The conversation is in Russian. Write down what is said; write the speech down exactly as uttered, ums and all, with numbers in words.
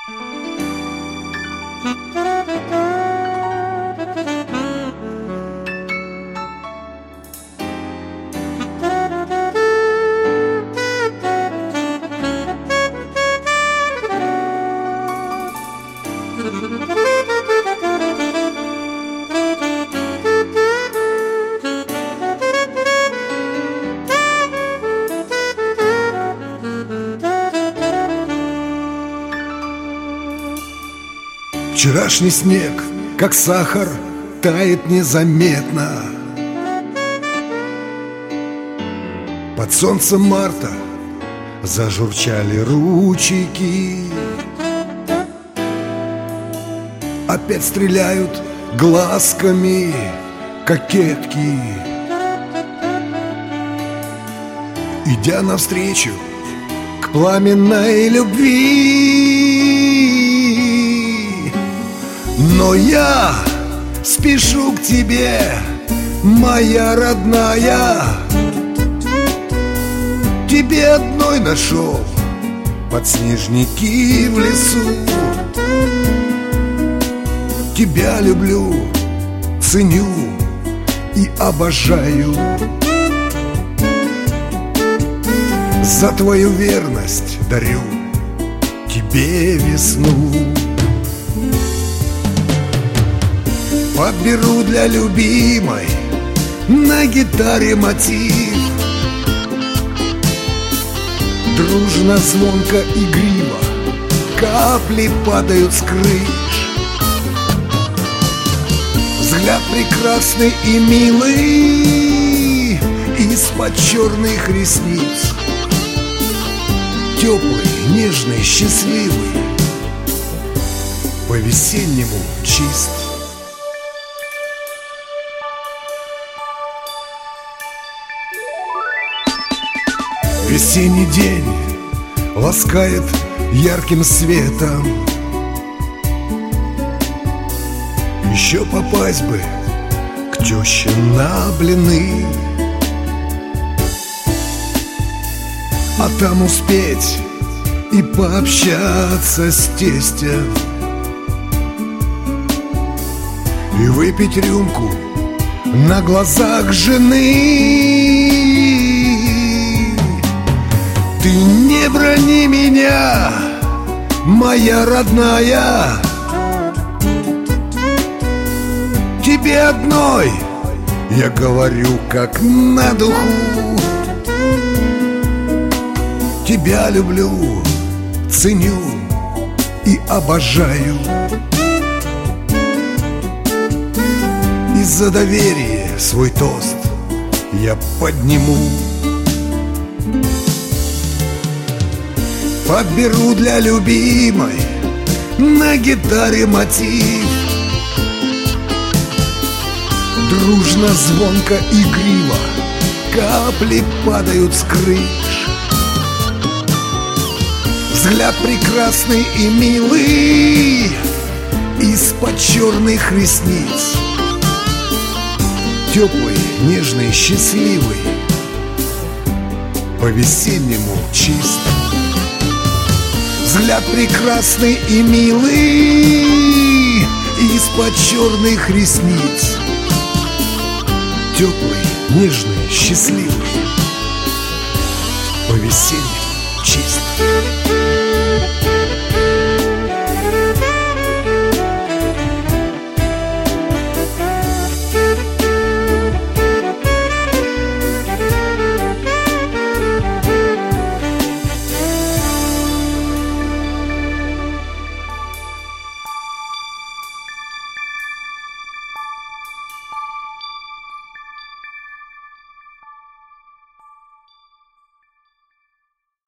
Вчерашний снег, как сахар, тает незаметно. Под солнцем марта зажурчали ручейки. Опять стреляют глазками кокетки. Идя навстречу к пламенной любви, но я спешу к тебе, моя родная. Тебе одной нашел подснежники в лесу. Тебя люблю, ценю и обожаю. За твою верность дарю тебе весну. Подберу для любимой на гитаре мотив. Дружно, звонко, игриво капли падают с крыш. Взгляд прекрасный и милый из-под черных ресниц. Теплый, нежный, счастливый, по-весеннему чист. Весенний день ласкает ярким светом. Еще попасть бы к теще на блины, а там успеть и пообщаться с тестем, и выпить рюмку на глазах жены. Ты не брони меня, моя родная. Тебе одной я говорю как на духу. Тебя люблю, ценю и обожаю. И за доверие свой тост я подниму. Подберу для любимой на гитаре мотив. Дружно, звонко, игриво капли падают с крыш. Взгляд прекрасный и милый из-под черных ресниц. Теплый, нежный, счастливый, по-весеннему чист. Взгляд прекрасный и милый из-под черных ресниц. Теплый, нежный, счастливый, по-весеннему чист.